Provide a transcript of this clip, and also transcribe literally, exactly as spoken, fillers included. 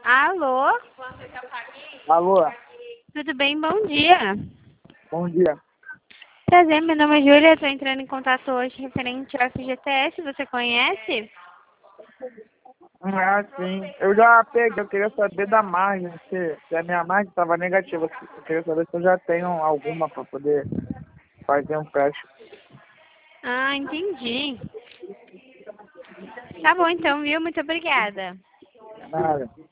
Alô? Alô, Tudo bem? Bom dia. bom dia. Prazer, meu nome é Júlia. Estou entrando em contato hoje referente ao F G T S. Você conhece? Ah, sim. Eu já peguei, eu queria saber da margem, se, se a minha margem estava negativa. Eu queria saber se eu já tenho alguma para poder fazer um teste. Ah, entendi. Tá bom então, viu? Muito obrigada. Nada.